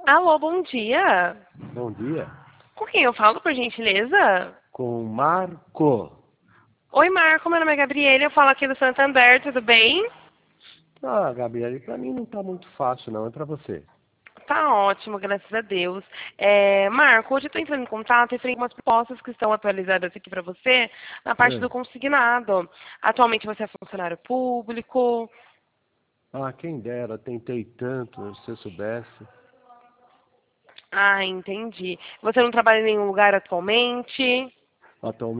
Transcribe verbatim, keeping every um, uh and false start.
Alô, bom dia. Bom dia. Com quem eu falo, por gentileza? Com Marco. Oi, Marco, meu nome é Gabriela, eu falo aqui do Santander, tudo bem? Ah, Gabriela, pra mim não tá muito fácil não, é pra você. Tá ótimo, graças a Deus. É, Marco, hoje eu estou entrando em contato e tenho umas propostas que estão atualizadas aqui para você na parte É. do consignado. Atualmente você é funcionário público. Ah, quem dera, tentei tanto, se eu soubesse. Ah, entendi. Você não trabalha em nenhum lugar atualmente? Atualmente